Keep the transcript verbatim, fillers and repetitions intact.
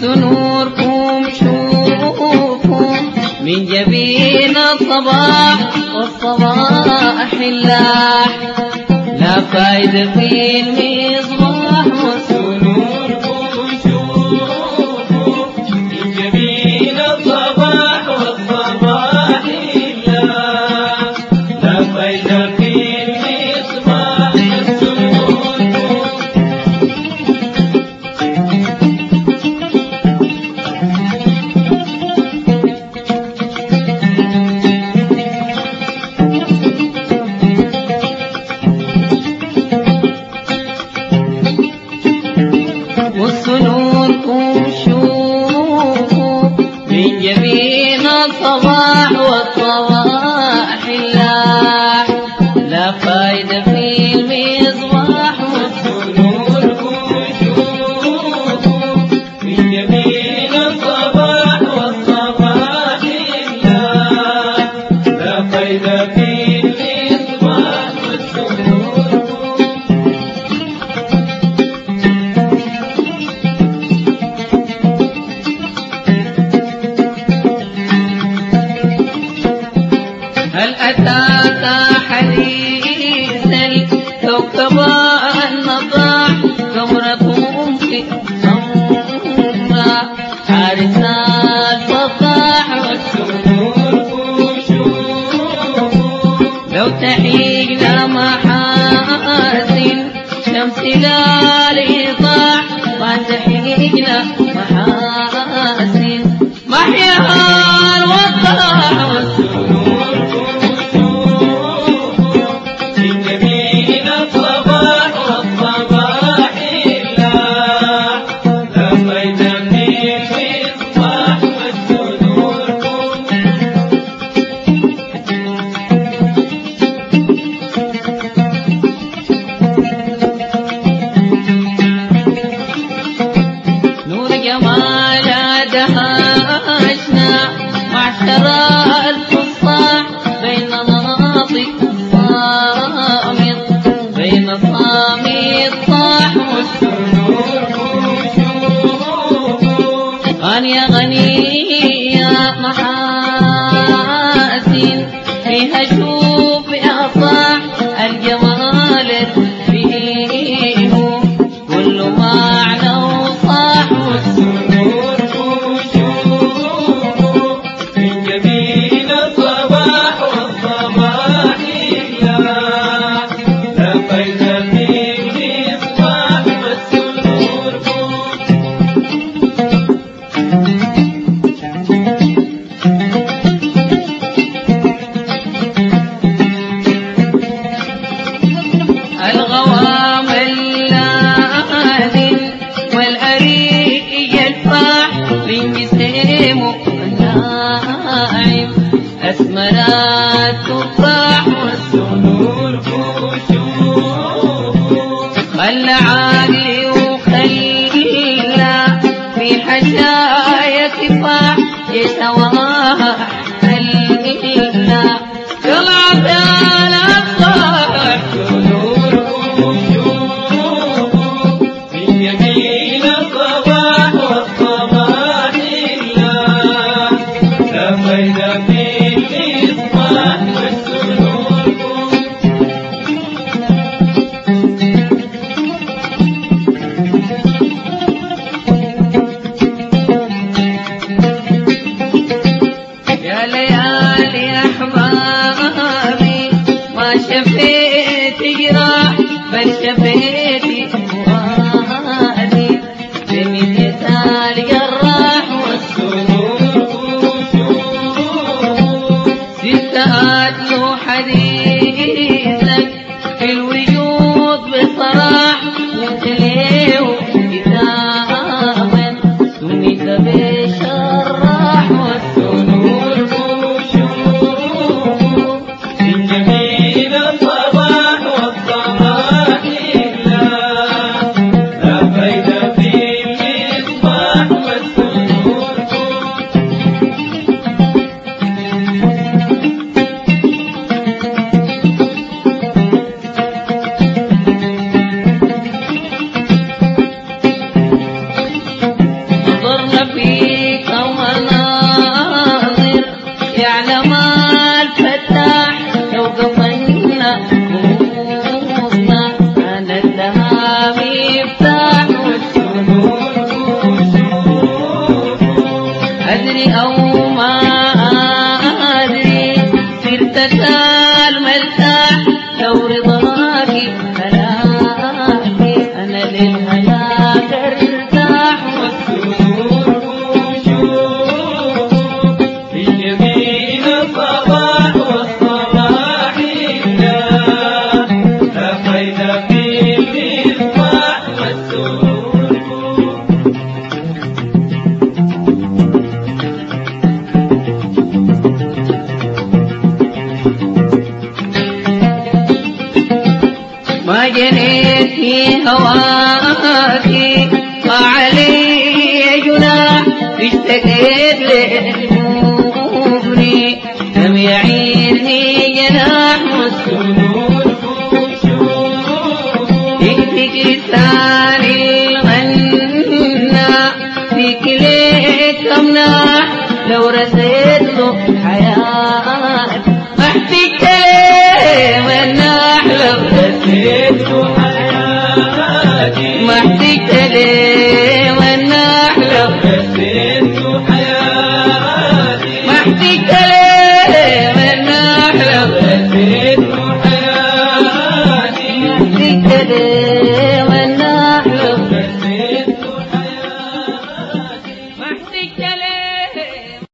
نوركم شوفوا من جبين الصباح والصباح اللاح لا فايدة في المصباح نوركم شوفوا من جبين الصباح والصباح اللاح لا فايدة في المصباح نوركم شوفوا من جبين الصباح والصباح اللاح لا فايدة في المصباح نوركم شوفوا من جبين الصباح والصباح اللاح لا فايدة في المصباح هل أتاك حديث الكوكب النضاح قمركم في الصمراء حارسنا الصباح نوركم شوفوا لو تحيقنا محاسن شمس الإيضاح ما تحيقنا محاسن محياها الوضاح جمال دهشنا معشر الفصاح بين ناطق صامت بين صامت صاح غني غني يا محاسن فيها شوف يا صاح الجمال فيه كل معنى وصاح الغوام اللادن والأريق يلفح للمسيم الناعم أسمرات تفاح والسنور خلى عقلي وخلى في حشايا تفاح يسواها حلنا طلع على الصاح يا ليالي أحبابي ما شفيت جراح بل شفيت فؤادي بمثال جراح ستات له حديثك في الوجود بصراح مثليه كتابا سميت بشراح نظرنا التقيت لأجبوري لم يعيرني جناح مسلم يكفيك لسان الغنى فيك ليك أمنح لو رسيت له